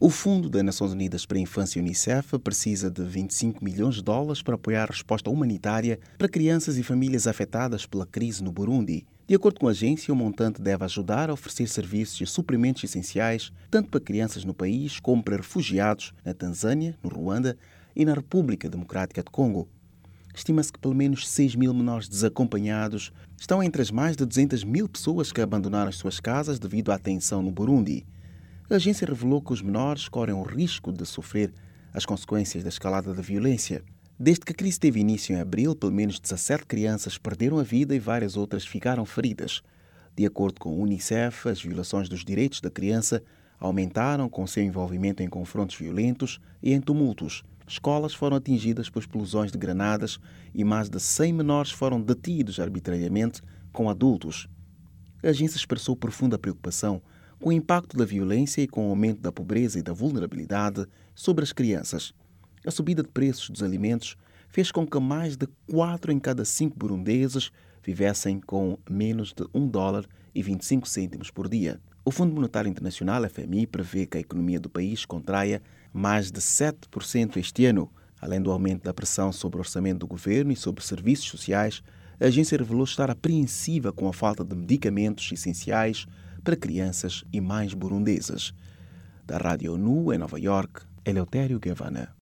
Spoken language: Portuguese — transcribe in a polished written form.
O Fundo das Nações Unidas para a Infância, UNICEF, precisa de 25 milhões de dólares para apoiar a resposta humanitária para crianças e famílias afetadas pela crise no Burundi. De acordo com a agência, o montante deve ajudar a oferecer serviços e suprimentos essenciais tanto para crianças no país como para refugiados na Tanzânia, no Ruanda e na República Democrática de Congo. Estima-se que pelo menos 6 mil menores desacompanhados estão entre as mais de 200 mil pessoas que abandonaram as suas casas devido à tensão no Burundi. A agência revelou que os menores correm o risco de sofrer as consequências da escalada da violência. Desde que a crise teve início em abril, pelo menos 17 crianças perderam a vida e várias outras ficaram feridas. De acordo com a UNICEF, as violações dos direitos da criança aumentaram com seu envolvimento em confrontos violentos e em tumultos. Escolas foram atingidas por explosões de granadas e mais de 100 menores foram detidos arbitrariamente com adultos. A agência expressou profunda preocupação com o impacto da violência e com o aumento da pobreza e da vulnerabilidade sobre as crianças. A subida de preços dos alimentos fez com que mais de 4 em cada 5 burundeses vivessem com menos de $1,25 por dia. O Fundo Monetário Internacional, FMI, prevê que a economia do país contraia mais de 7% este ano. Além do aumento da pressão sobre o orçamento do governo e sobre serviços sociais, a agência revelou estar apreensiva com a falta de medicamentos essenciais para crianças e mães burundesas. Da Rádio ONU, em Nova York, Eleutério Gavanna.